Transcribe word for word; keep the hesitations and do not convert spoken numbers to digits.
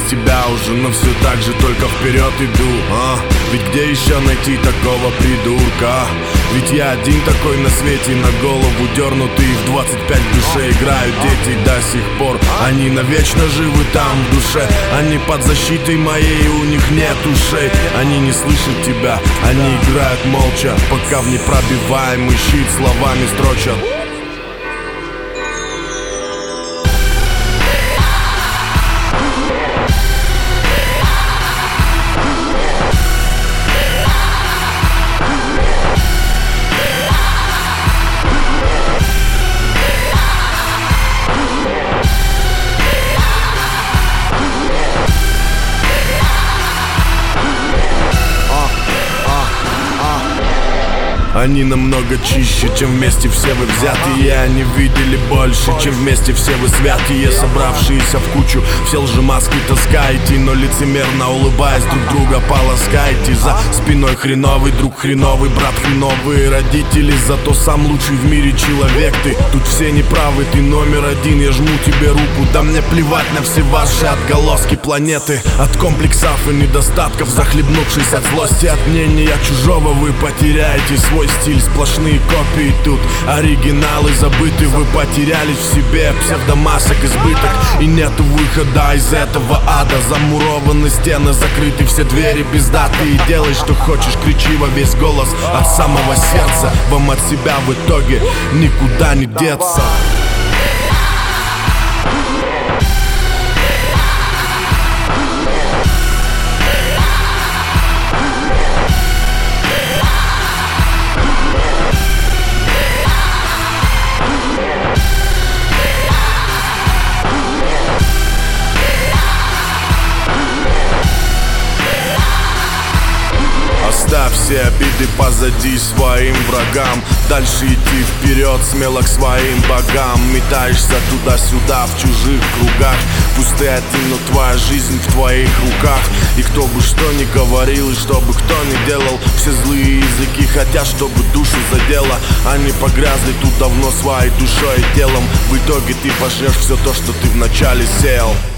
тебя уже, но все так же только вперед иду, а? Ведь где еще найти такого придурка? Ведь я один такой на свете, на голову дернутый. В двадцать пять в душе играют дети до сих пор. Они навечно живы там в душе. Они под защитой моей, у них нет ушей. Они не слышат тебя, они играют молча, пока в непробиваемый щит словами строчат. Они намного чище, чем вместе все вы взятые. Они видели больше, чем вместе все вы святые. Собравшиеся в кучу, все лжемаски таскаете, но лицемерно улыбаясь друг друга полоскаете. За спиной хреновый друг, хреновый брат, хреновые родители, зато сам лучший в мире человек ты. Тут все неправы, ты номер один, я жму тебе руку. Да мне плевать на все ваши отголоски планеты. От комплексов и недостатков, захлебнувшись от злости, от мнения чужого, вы потеряете свой стиль. Сплошные копии тут, оригиналы забыты. Вы потерялись в себе, псевдомасок избыток. И нету выхода из этого ада. Замурованы стены, закрыты все двери без даты. И делай, что хочешь, кричи во весь голос от самого сердца. Вам от себя в итоге никуда не деться. Оставь все обиды позади своим врагам. Дальше идти вперед, смело к своим богам. Метаешься туда-сюда в чужих кругах. Пусть ты один, но твоя жизнь в твоих руках. И кто бы что ни говорил, и что бы кто ни делал, все злые языки хотят, чтобы душу задело. Они погрязли тут давно своей душой и телом. В итоге ты пожнешь все то, что ты вначале сеял.